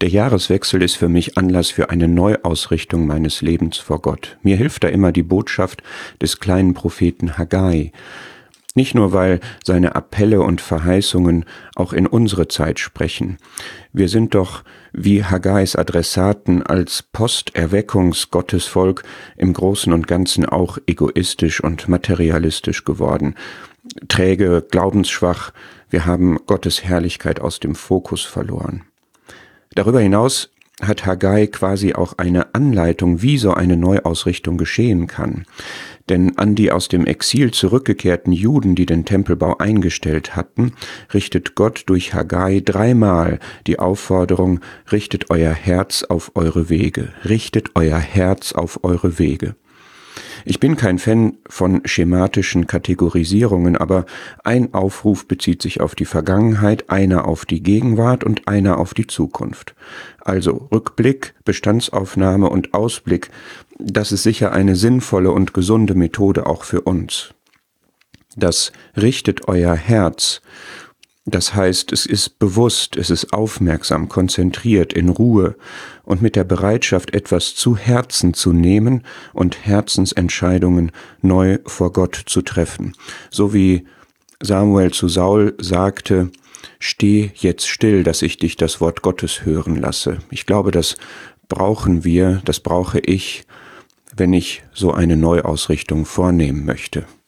Der Jahreswechsel ist für mich Anlass für eine Neuausrichtung meines Lebens vor Gott. Mir hilft da immer die Botschaft des kleinen Propheten Haggai. Nicht nur, weil seine Appelle und Verheißungen auch in unsere Zeit sprechen. Wir sind doch wie Haggais Adressaten als Posterweckungs-Gottesvolk im Großen und Ganzen auch egoistisch und materialistisch geworden. Träge, glaubensschwach, wir haben Gottes Herrlichkeit aus dem Fokus verloren. Darüber hinaus hat Haggai quasi auch eine Anleitung, wie so eine Neuausrichtung geschehen kann. Denn an die aus dem Exil zurückgekehrten Juden, die den Tempelbau eingestellt hatten, richtet Gott durch Haggai 3-mal die Aufforderung: richtet euer Herz auf eure Wege, richtet euer Herz auf eure Wege. Ich bin kein Fan von schematischen Kategorisierungen, aber ein Aufruf bezieht sich auf die Vergangenheit, einer auf die Gegenwart und einer auf die Zukunft. Also Rückblick, Bestandsaufnahme und Ausblick, das ist sicher eine sinnvolle und gesunde Methode auch für uns. Das richtet euer Herz. Das heißt, es ist bewusst, es ist aufmerksam, konzentriert, in Ruhe und mit der Bereitschaft, etwas zu Herzen zu nehmen und Herzensentscheidungen neu vor Gott zu treffen. So wie Samuel zu Saul sagte: Steh jetzt still, dass ich dich das Wort Gottes hören lasse. Ich glaube, das brauchen wir, das brauche ich, wenn ich so eine Neuausrichtung vornehmen möchte.